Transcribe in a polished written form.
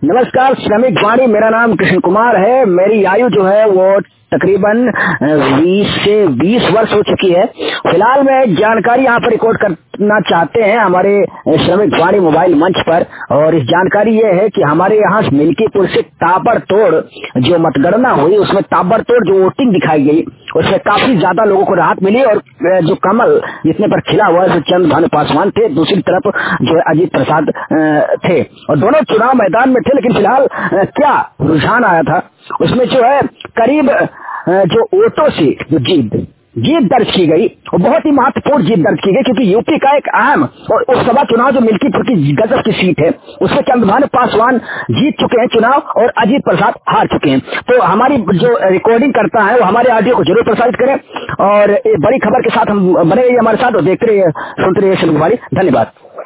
नमस्कार श्रमिक वाणी, मेरा नाम कृष्ण कुमार है। मेरी आयु जो है वो तकरीबन 20 से 20 वर्ष हो चुकी है। फिलहाल मैं जानकारी यहाँ पर रिकॉर्ड करना चाहते हैं हमारे श्रमिक वाणी मोबाइल मंच पर। और इस जानकारी ये है कि हमारे यहाँ मिल्कीपुर से ताबड़तोड़ जो मतगणना हुई उसमें ताबड़तोड़ जो वोटिंग दिखाई गई उसमें काफी ज्यादा लोगों को राहत मिली। और जो कमल जितने पर खिला हुआ है चंद्र भानु पासवान थे, दूसरी तरफ जो है अजीत प्रसाद थे, और दोनों चुनाव मैदान में थे। लेकिन फिलहाल क्या रुझान आया था उसमें जो है करीब जो वोटों से जो जीत दर्ज की गई और बहुत ही महत्वपूर्ण जीत दर्ज की गई, क्योंकि यूपी का एक अहम और लोकसभा चुनाव जो मिल्कीपुर की गजब की सीट है उसमें चंद्रभानु पासवान जीत चुके हैं चुनाव और अजीत प्रसाद हार चुके हैं। तो हमारी जो रिकॉर्डिंग करता है वो हमारे ऑडियो को जरूर प्रसारित करें और एक बड़ी खबर के साथ हम बने रहिए हमारे साथ और देखते रहिए, सुनते रहिए श्रमिक वाणी। धन्यवाद।